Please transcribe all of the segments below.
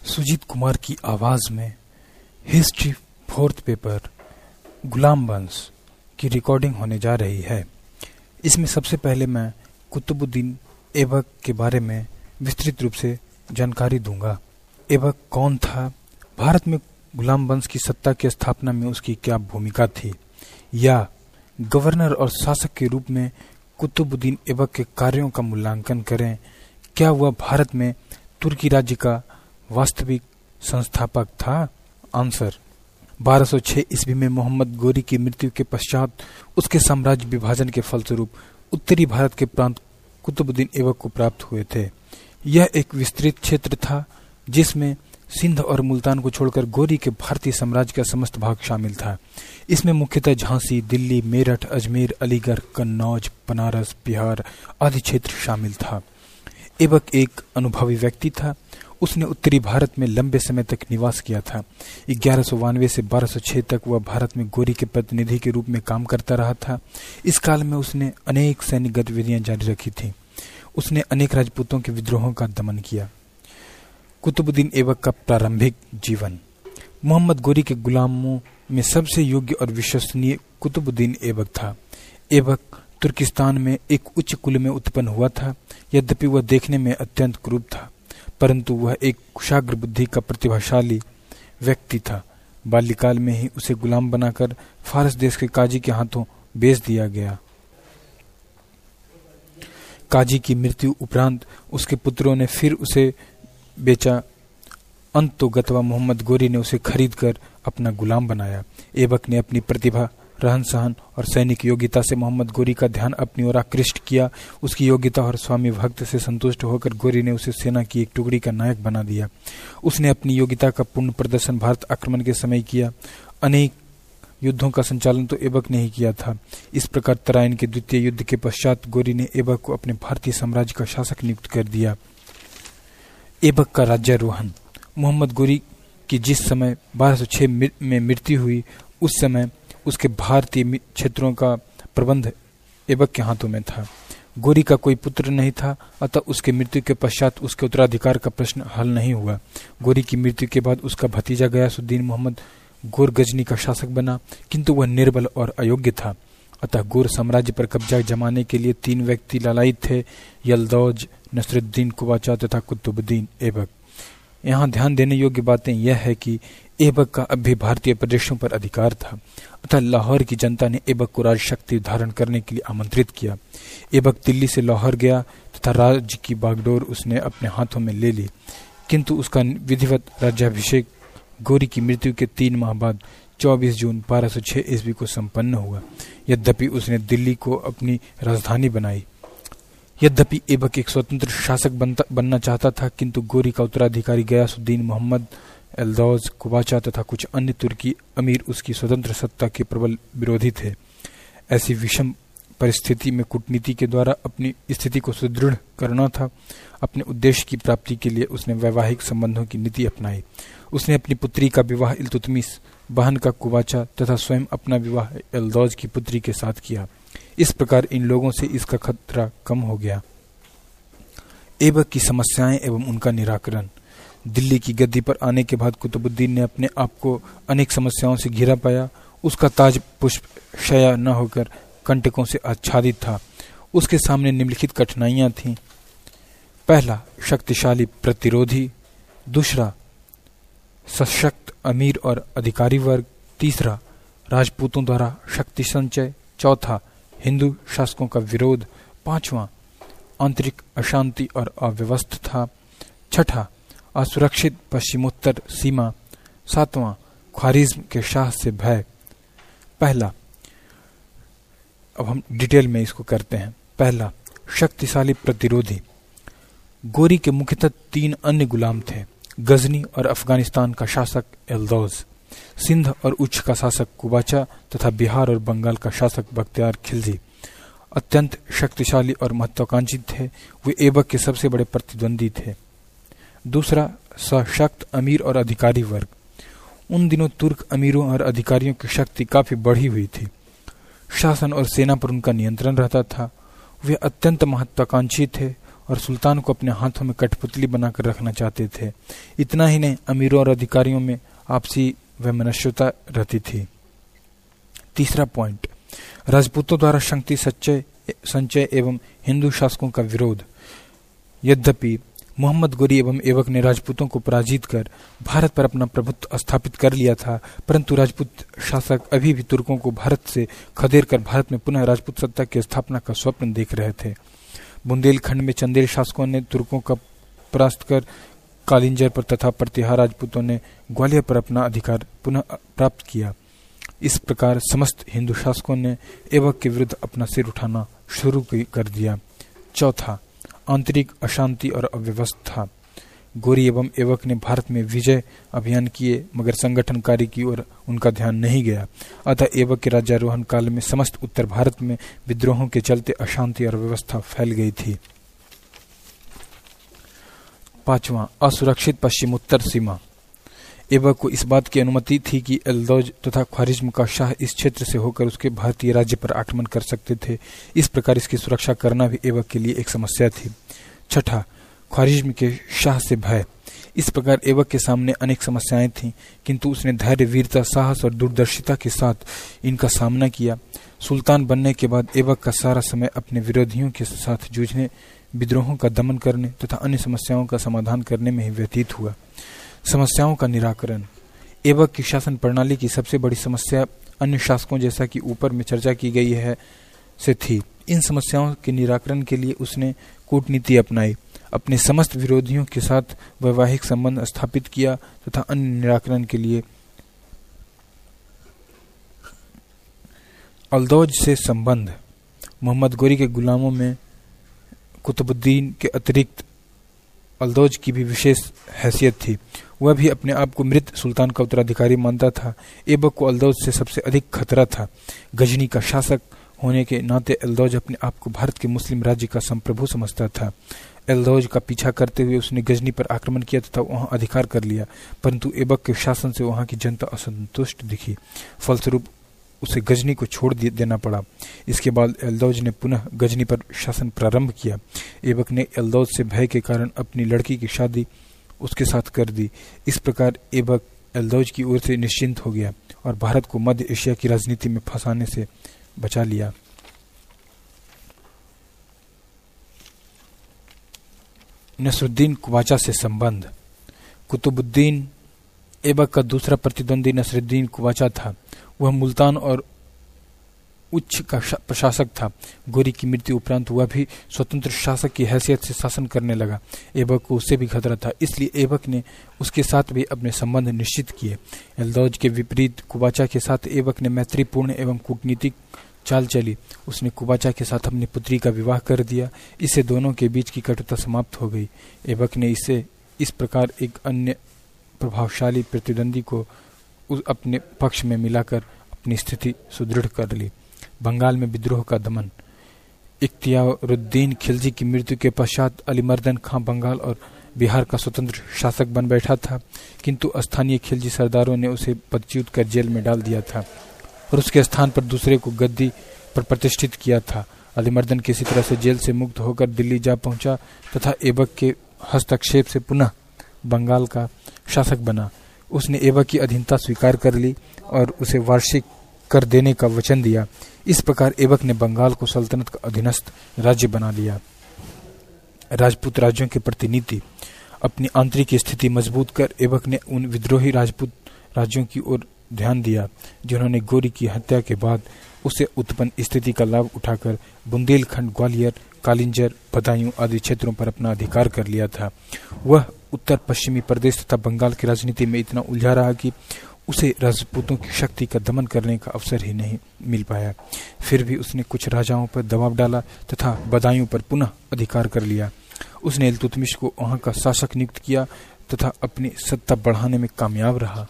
सुजीत कुमार की आवाज में हिस्ट्री फोर्थ पेपर गुलाम वंश की रिकॉर्डिंग होने जा रही है। इसमें सबसे पहले मैं कुतुबुद्दीन ऐबक के बारे में विस्तृत रूप से जानकारी दूंगा। ऐबक कौन था, भारत में गुलाम वंश की सत्ता की स्थापना में उसकी क्या भूमिका थी, या गवर्नर और शासक के रूप में कुतुबुद्दीन ऐबक के कार्यों का मूल्यांकन करें। क्या वह भारत में तुर्की राज्य का वास्तविक संस्थापक था? आंसर, 1206 ईस्वी में मोहम्मद गोरी की मृत्यु के पश्चात उसके साम्राज्य विभाजन के फलस्वरूप उत्तरी भारत के प्रांत कुतुबुद्दीन ऐबक को प्राप्त हुए थे। यह एक विस्तृत क्षेत्र था जिसमें सिंध और मुल्तान को छोड़कर गोरी के भारतीय साम्राज्य का समस्त भाग शामिल था। इसमें मुख्यतः झांसी, दिल्ली, मेरठ, अजमेर, अलीगढ़, कन्नौज, बनारस, बिहार आदि क्षेत्र शामिल था। ऐबक एक अनुभवी व्यक्ति था। उसने उत्तरी भारत में लंबे समय तक निवास किया था। 1192 से 1206 तक वह भारत में गोरी के प्रतिनिधि के रूप में काम करता रहा था। इस काल में उसने अनेक सैनिक गतिविधियां जारी रखी थीं। उसने अनेक राजपूतों के विद्रोहों का दमन किया। कुतुबुद्दीन ऐबक का प्रारंभिक जीवन। मोहम्मद गोरी के गुलामों में सबसे योग्य और विश्वसनीय कुतुबुद्दीन ऐबक था। ऐबक तुर्किस्तान में एक उच्च कुल में उत्पन्न हुआ था। यद्यपि वह देखने में अत्यंत क्रूर था, परंतु वह एक कुशाग्र बुद्धि का प्रतिभाशाली व्यक्ति था। बाल्यकाल में ही उसे गुलाम बनाकर फारस देश के काजी के हाथों बेच दिया गया। काजी की मृत्यु उपरांत उसके पुत्रों ने फिर उसे बेचा। अंततोगत्वा मोहम्मद गोरी ने उसे खरीदकर अपना गुलाम बनाया। ऐबक ने अपनी प्रतिभा, रहन सहन और सैनिक योग्यता से मोहम्मद गोरी का ध्यान अपनी ओर आकृष्ट किया। उसकी योग्यता और स्वामी भक्त से संतुष्ट होकर गोरी ने उसे सेना की एक टुकड़ी का नायक बना दिया। उसने अपनी योग्यता का पूर्ण प्रदर्शन भारत आक्रमण के समय किया। अनेक युद्धों का संचालन तो ऐबक ने ही किया था। इस प्रकार तराइन के द्वितीय युद्ध के पश्चात गोरी ने ऐबक को अपने भारतीय साम्राज्य का शासक नियुक्त कर दिया। ऐबक का राज्यारोहण। मोहम्मद गोरी की जिस समय 1206 में मृत्यु हुई, उस समय उसके भारतीय क्षेत्रों का प्रबंध ऐबक के हाथों में था। गोरी का कोई पुत्र नहीं था, अतः उसके मृत्यु के पश्चात उसके उत्तराधिकार का प्रश्न हल नहीं हुआ। गोरी की मृत्यु के बाद उसका भतीजा गयासुद्दीन मोहम्मद गोर गजनी का शासक बना, किंतु वह निर्बल और अयोग्य था। अतः गोर साम्राज्य पर कब्जा जमाने के लिए 3 व्यक्ति लालायित थे: यल्दौज, नसरुद्दीन कुबाचा तथा कुतुबुद्दीन ऐबक। यहाँ ध्यान देने योग्य बातें यह है कि ऐबक का अब भी भारतीय प्रदेशों पर अधिकार था। अतः लाहौर की जनता ने ऐबक को राजशक्ति धारण करने के लिए आमंत्रित किया। ऐबक दिल्ली से लाहौर गया तथा राज्य की बागडोर उसने अपने हाथों में ले ली, किंतु उसका विधिवत राज्याभिषेक गोरी की मृत्यु के 3 माह बाद 24 जून 1206 ईस्वी को संपन्न हुआ। यद्यपि उसने दिल्ली को अपनी राजधानी बनाई। यद्यपि ऐबक एक स्वतंत्र शासक बनना चाहता था, किंतु गोरी का उत्तराधिकारी गयासुद्दीन मोहम्मद, यल्दौज, कुबाचा तथा कुछ अन्य तुर्की अमीर उसकी स्वतंत्र सत्ता के प्रबल विरोधी थे। ऐसी विषम परिस्थिति में कूटनीति के द्वारा अपनी स्थिति को सुदृढ़ करना था। अपने उद्देश्य की प्राप्ति के लिए उसने वैवाहिक संबंधों की नीति अपनाई। उसने अपनी पुत्री का विवाह इल्तुतमिश, बहन का कुबाचा तथा स्वयं अपना विवाह यल्दौज की पुत्री के साथ किया। इस प्रकार इन लोगों से इसका खतरा कम हो गया। ऐबक की समस्याएं एवं उनका निराकरण। दिल्ली की गद्दी पर आने के बाद कुतुबुद्दीन ने अपने आप को अनेक समस्याओं से घिरा पाया। उसका ताज पुष्प शया न होकर कंटकों से आच्छादित था। उसके सामने निम्नलिखित कठिनाइयां थीं: पहला, शक्तिशाली प्रतिरोधी; दूसरा, सशक्त अमीर और अधिकारी वर्ग; तीसरा, राजपूतों द्वारा शक्ति संचय; चौथा, हिंदू शासकों का विरोध; पांचवा, आंतरिक अशांति और अव्यवस्था; छठा, असुरक्षित पश्चिमोत्तर सीमा; सातवां, ख्वारिज्म के शाह से भय। पहला, अब हम डिटेल में इसको करते हैं। पहला, शक्तिशाली प्रतिरोधी। गोरी के मुख्यतः 3 अन्य गुलाम थे: गजनी और अफगानिस्तान का शासक यल्दौज, सिंध और उच्च का शासक कुबाचा तथा बिहार और बंगाल का शासक बख्तियार खिलजी। अत्यंत शक्तिशाली और महत्वाकांक्षी थे। वे ऐबक के सबसे बड़े प्रतिद्वंदी थे। दूसरा, सशक्त अमीर और अधिकारी वर्ग। उन दिनों तुर्क अमीरों और अधिकारियों की शक्ति काफी बढ़ी हुई थी। शासन और सेना पर उनका नियंत्रण रहता था। वे अत्यंत महत्वाकांक्षी थे और सुल्तान को अपने हाथों में कठपुतली बनाकर रखना चाहते थे। इतना ही नहीं, अमीरों और अधिकारियों में आपसी वैमनस्यता रहती थी। तीसरा पॉइंट, राजपूतों द्वारा शक्ति संचय एवं हिंदू शासकों का विरोध। यद्यपि मोहम्मद गोरी एवं ऐबक ने राजपूतों को पराजित कर भारत पर अपना प्रभुत्व स्थापित कर लिया था, परंतु राजपूत शासक अभी भी तुर्कों को भारत से खदेड़ कर भारत में पुनः राजपूत सत्ता की स्थापना का स्वप्न देख रहे थे। बुंदेलखंड में चंदेल शासकों ने तुर्कों का परास्त कर कालिंजर पर तथा प्रतिहार राजपूतों ने ग्वालियर पर अपना अधिकार पुनः प्राप्त किया। इस प्रकार समस्त हिंदू शासकों ने ऐबक के विरुद्ध अपना सिर उठाना शुरू कर दिया। चौथा, आंतरिक अशांति और अव्यवस्था। गोरी एवं ऐबक ने भारत में विजय अभियान किए, मगर संगठन कार्य की ओर उनका ध्यान नहीं गया। अतः ऐबक के राज्यारोहण काल में समस्त उत्तर भारत में विद्रोहों के चलते अशांति और अव्यवस्था फैल गई थी। पांचवा, असुरक्षित पश्चिमोत्तर सीमा। ऐबक को इस बात की अनुमति थी कि एल्दौज तथा ख्वारिज्म का शाह इस क्षेत्र से होकर उसके भारतीय राज्य पर आक्रमण कर सकते थे। इस प्रकार इसकी सुरक्षा करना भी ऐबक के लिए एक समस्या थी। छठा, ख्वारिज्म के शाह से भय। इस प्रकार ऐबक के सामने अनेक समस्याएं थीं, किंतु उसने धैर्य, वीरता, साहस और दूरदर्शिता के साथ इनका सामना किया। सुल्तान बनने के बाद ऐबक का सारा समय अपने विरोधियों के साथ जूझने, विद्रोहों का दमन करने तथा अन्य समस्याओं का समाधान करने में ही व्यतीत हुआ। समस्याओं का निराकरण। ऐबक की शासन प्रणाली की सबसे बड़ी समस्या अन्य शासकों, जैसा कि ऊपर में चर्चा की गई है, से थी। इन समस्याओं के निराकरण के लिए उसने कूटनीति अपनाई, अपने समस्त विरोधियों के साथ वैवाहिक संबंध स्थापित किया तथा अन्य निराकरण के लिए अल्दौज से संबंध। मोहम्मद गोरी के गुलामों में कुतुबुद्दीन के अतिरिक्त अल्दौज की भी विशेष हैसियत थी। वह भी अपने आप को मृत सुल्तान का उत्तराधिकारी मानता था। ऐबक को अल्दौज से सबसे अधिक खतरा था। गजनी का शासक होने के नाते एल्दौज अपने आप को भारत के मुस्लिम राज्य का संप्रभु समझता था। एल्दौज का पीछा करते हुए उसने गजनी पर आक्रमण किया तथा वहां अधिकार कर लिया, परंतु ऐबक के शासन से वहां की जनता असंतुष्ट दिखी। फलस्वरूप उसे गजनी को छोड़ देना पड़ा। इसके बाद एल्दौज ने पुनः गजनी पर शासन प्रारंभ किया। ऐबक ने एल्दौज से भय के कारण अपनी लड़की की शादी उसके साथ कर दी। इस प्रकार ऐबक एल्दौज की ओर से निश्चिंत हो गया और भारत को मध्य एशिया की राजनीति में फंसाने से बचा लिया। नसरुद्दीन कुवाचा से संबंध। कुतुबुद्दीन ऐबक का दूसरा प्रतिद्वंदी नसरुद्दीन कुवाचा था। वह मुल्तान और उच्च का प्रशासक था। गोरी की मृत्यु उपरांत वह भी स्वतंत्र शासक की हैसियत से शासन करने लगा। ऐबक को उससे भी खतरा था, इसलिए ऐबक ने उसके साथ भी अपने संबंध निश्चित किए। एल्दौज के विपरीत कुवाचा के साथ ऐबक ने मैत्रीपूर्ण एवं कूटनीतिक चाल चली। उसने कुवाचा के साथ अपनी पुत्री का विवाह कर दिया। इससे दोनों के बीच की कटुता समाप्त हो गई। ऐबक ने इसे इस प्रकार एक अन्य प्रभावशाली प्रतिद्वंदी को अपने पक्ष में मिलाकर अपनी स्थिति सुदृढ़ कर ली। बंगाल में विद्रोह का दमन। इख्तियारुद्दीन खिलजी की मृत्यु के पश्चात अलीमर्दन खां बंगाल और बिहार का स्वतंत्र शासक बन बैठा था, किंतु स्थानीय खिलजी सरदारों ने उसे पदच्युत कर जेल में डाल दिया था और उसके स्थान पर दूसरे को गद्दी पर प्रतिष्ठित किया था। अलीमर्दन किसी तरह से जेल से मुक्त होकर दिल्ली जा पहुंचा तथा ऐबक के हस्तक्षेप से पुनः बंगाल का शासक बना। उसने ऐबक की अधीनता स्वीकार कर ली और उसे वार्षिक कर देने का वचन दिया। इस प्रकार ऐबक ने बंगाल को सल्तनत का अधीनस्थ राज्य बना लिया। राजपूत राज्यों के प्रति नीति। अपनी आंतरिक स्थिति मजबूत कर ऐबक ने उन विद्रोही राजपूत राज्यों की ओर ध्यान दिया जिन्होंने गोरी की हत्या के बाद उसे उत्पन्न स्थिति का लाभ उठाकर बुंदेलखंड, ग्वालियर, कालिंजर, बदायूं आदि क्षेत्रों पर अपना अधिकार कर लिया था। वह उत्तर पश्चिमी प्रदेश तथा बंगाल की राजनीति में इतना उलझा रहा कि उसे राजपूतों की शक्ति का दमन करने का अवसर ही नहीं मिल पाया। फिर भी उसने कुछ राजाओं पर दबाव डाला तथा बदायूं पर पुनः अधिकार कर लिया। उसने इल्तुतमिश को वहां का शासक नियुक्त किया तथा अपनी सत्ता बढ़ाने में कामयाब रहा।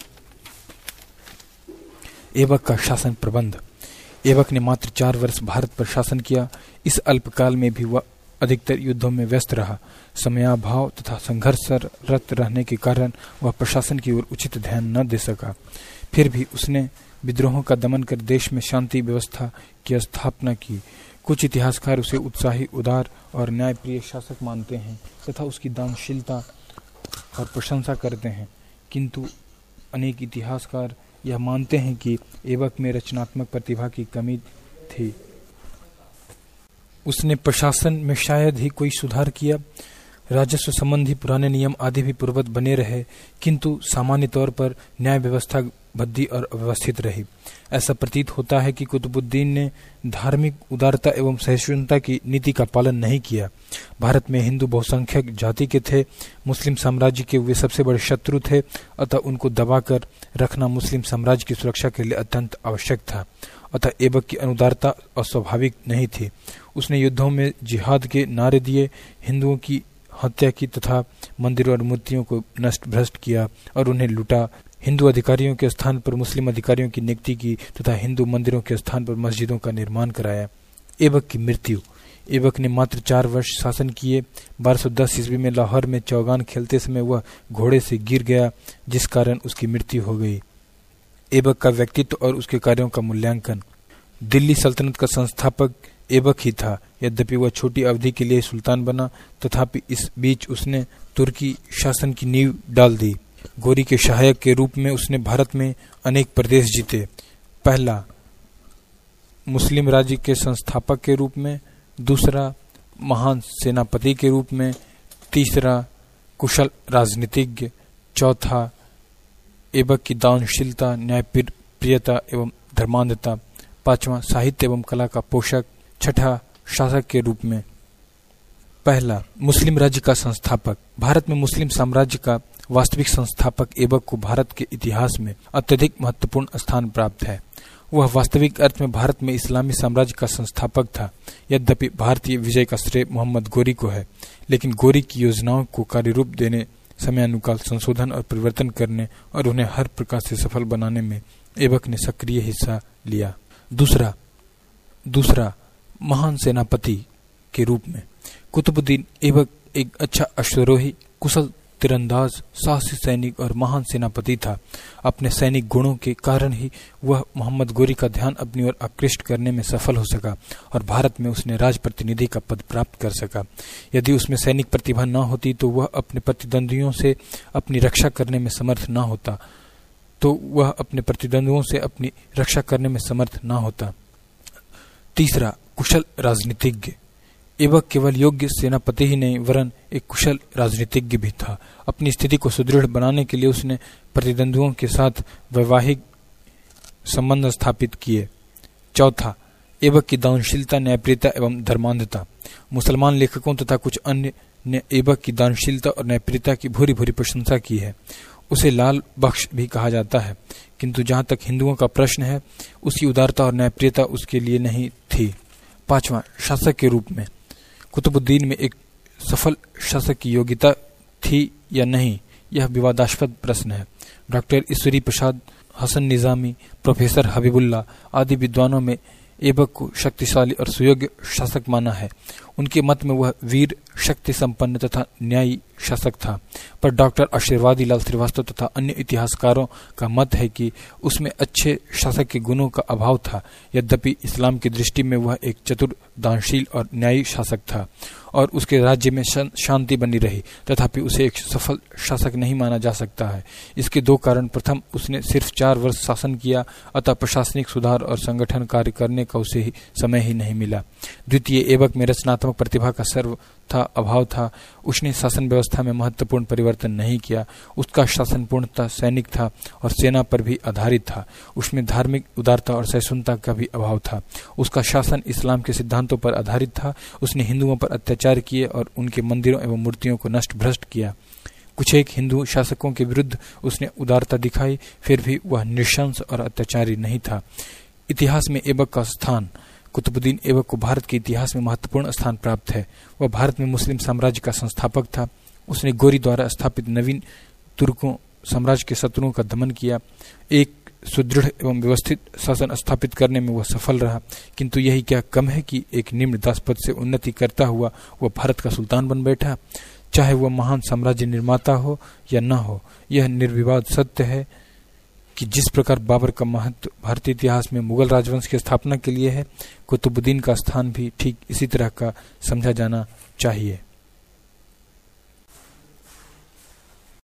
ऐबक का शासन प्रबंध। ऐबक ने मात्र 4 वर्ष भारत पर शासन किया। इस अल्पकाल में भी वह अधिकतर युद्धों में व्यस्त रहा। समयाभाव तथा संघर्षरत रहने के कारण वह प्रशासन की ओर उचित ध्यान न दे सका। फिर भी उसने विद्रोहों का दमन कर देश में शांति व्यवस्था की स्थापना की। कुछ इतिहासकार उसे उत्साही, उदार और न्यायप्रिय शासक मानते हैं तथा उसकी दानशीलता और प्रशंसा करते हैं, किंतु अनेक इतिहासकार यह मानते हैं कि ऐबक में रचनात्मक प्रतिभा की कमी थी। उसने प्रशासन में शायद ही कोई सुधार किया, राजस्व संबंधी पुराने नियम आदि भी पूर्ववत बने रहे, किंतु सामान्य तौर पर न्याय व्यवस्था भद्दी और अव्यवस्थित रही। ऐसा प्रतीत होता है कि कुतुबुद्दीन ने धार्मिक उदारता एवं सहिष्णुता की नीति का पालन नहीं किया। भारत में हिंदू बहुसंख्यक जाति के थे, मुस्लिम साम्राज्य के वे सबसे बड़े शत्रु थे, अतः उनको दबाकर रखना मुस्लिम साम्राज्य की सुरक्षा के लिए अत्यंत आवश्यक था। अतः ऐबक की अनुदारता अस्वाभाविक नहीं थी। उसने युद्धों में जिहाद के नारे दिए, हिंदुओं की हत्या की तथा मंदिरों और मूर्तियों को नष्ट भ्रष्ट किया और उन्हें लूटा। हिंदू अधिकारियों के स्थान पर मुस्लिम अधिकारियों की नियुक्ति की तथा हिंदू मंदिरों के स्थान पर मस्जिदों का निर्माण कराया। ऐबक की मृत्यु। ऐबक ने मात्र 4 वर्ष शासन किए। 1210 ईस्वी में लाहौर में चौगान खेलते समय वह घोड़े से गिर गया, जिस कारण उसकी मृत्यु हो गई। ऐबक का व्यक्तित्व और उसके कार्यों का मूल्यांकन। दिल्ली सल्तनत का संस्थापक ऐबक ही था। यद्यपि वह छोटी अवधि के लिए सुल्तान बना, तथापि इस बीच उसने तुर्की शासन की नींव डाल दी। गोरी के सहायक के रूप में उसने भारत में अनेक प्रदेश जीते। पहला, मुस्लिम राज्य के संस्थापक के रूप में, दूसरा, महान सेनापति के रूप में, तीसरा, कुशल राजनीतिज्ञ, चौथा, ऐबक की दानशीलता, न्यायप्रियता एवं धर्मांधता, पांचवा, साहित्य एवं कला का पोषक, छठा, शासक के रूप में। पहला, मुस्लिम राज्य का संस्थापक। भारत में मुस्लिम साम्राज्य का वास्तविक संस्थापक ऐबक को भारत के इतिहास में अत्यधिक महत्वपूर्ण स्थान प्राप्त है। वह वास्तविक अर्थ में भारत में इस्लामी साम्राज्य का संस्थापक था। यद्यपि भारतीय विजय का श्रेय मोहम्मद गोरी को है, लेकिन गोरी की योजनाओं को कार्यरूप देने, समयानुकाल संशोधन और परिवर्तन करने और उन्हें हर प्रकार से सफल बनाने में ऐबक ने सक्रिय हिस्सा लिया। दूसरा, महान सेनापति के रूप में। कुतुबुद्दीन ऐबक एक अच्छा अश्वारोही, कुशल तीरंदाज, साहसी सैनिक और महान सेनापति था। अपने सैनिक गुणों के कारण ही वह मोहम्मद गोरी का ध्यान अपनी ओर आकृष्ट करने में सफल हो सका और भारत में उसने राज प्रतिनिधि का पद प्राप्त कर सका। यदि उसमें सैनिक प्रतिभा न होती तो वह अपने प्रतिद्वंदियों से अपनी रक्षा करने में समर्थ न होता। तीसरा, कुशल राजनीतिज्ञ। ऐबक केवल योग्य सेनापति ही नहीं वरन एक कुशल राजनीतिज्ञ भी था। अपनी स्थिति को सुदृढ़ बनाने के लिए उसने प्रतिद्वंदियों के साथ वैवाहिक संबंध स्थापित किए। चौथा, ऐबक की दानशीलता, न्यायप्रियता एवं धर्मांधता। मुसलमान लेखकों तथा कुछ अन्य ने ऐबक की दानशीलता और न्यायप्रियता की भूरी भूरी प्रशंसा की है। उसे लाल बख्श भी कहा जाता है, किंतु जहां तक हिंदुओं का प्रश्न है, उसकी उदारता और न्यायप्रियता उसके लिए नहीं थी। पांचवा, शासक के रूप में। कुतुबुद्दीन में एक सफल शासक की योग्यता थी या नहीं, यह विवादास्पद प्रश्न है। डॉक्टर ईश्वरी प्रसाद, हसन निजामी, प्रोफेसर हबीबुल्ला आदि विद्वानों में ऐबक को शक्तिशाली और सुयोग्य शासक माना है। उनके मत में वह वीर, शक्ति संपन्न तथा न्यायी शासक था। पर डॉक्टर आशीर्वादी लाल श्रीवास्तव तथा अन्य इतिहासकारों का मत है कि उसमें अच्छे शासक के गुणों का अभाव था। यद्यपि इस्लाम की दृष्टि में वह एक चतुर, दानशील और न्यायी शासक था और उसके राज्य में शांति बनी रही, तथापि उसे एक सफल शासक नहीं माना जा सकता है। इसके 2 कारण। प्रथम, उसने सिर्फ 4 वर्ष शासन किया, अतः प्रशासनिक सुधार और संगठन कार्य करने का उसे समय ही नहीं मिला। द्वितीय, ऐबक में रचनात्मक प्रतिभा का सर्वथा अभाव था। उसने शासन व्यवस्था में महत्वपूर्ण परिवर्तन नहीं किया। उसका शासन पूर्णतः सैनिक था और सेना पर भी आधारित था। उसमें धार्मिक उदारता और सहिष्णुता का भी अभाव था। उसका शासन इस्लाम के सिद्धांतों पर आधारित था। उसने हिंदुओं पर अत्याचार किए और उनके मंदिरों एवं मूर्तियों को नष्ट भ्रष्ट किया। कुछ एक हिंदू शासकों के विरुद्ध उसने उदारता दिखाई, फिर भी वह नृशंस और अत्याचारी नहीं था। इतिहास में ऐबक का स्थान। कुतुबुद्दीन ऐबक को भारत के इतिहास में महत्वपूर्ण स्थान प्राप्त है। वह भारत में मुस्लिम साम्राज्य का संस्थापक था। उसने गोरी द्वारा स्थापित नवीन तुर्कों साम्राज्य के शत्रुओं का दमन किया। एक सुदृढ़ एवं व्यवस्थित शासन स्थापित करने में वह सफल रहा, किंतु यही क्या कम है कि एक निम्न दासपद से उन्नति करता हुआ वह भारत का सुल्तान बन बैठा। चाहे वह महान साम्राज्य निर्माता हो या न हो, यह निर्विवाद सत्य है कि जिस प्रकार बाबर का महत्व भारतीय इतिहास में मुगल राजवंश की स्थापना के लिए है, कुतुबुद्दीन का स्थान भी ठीक इसी तरह का समझा जाना चाहिए।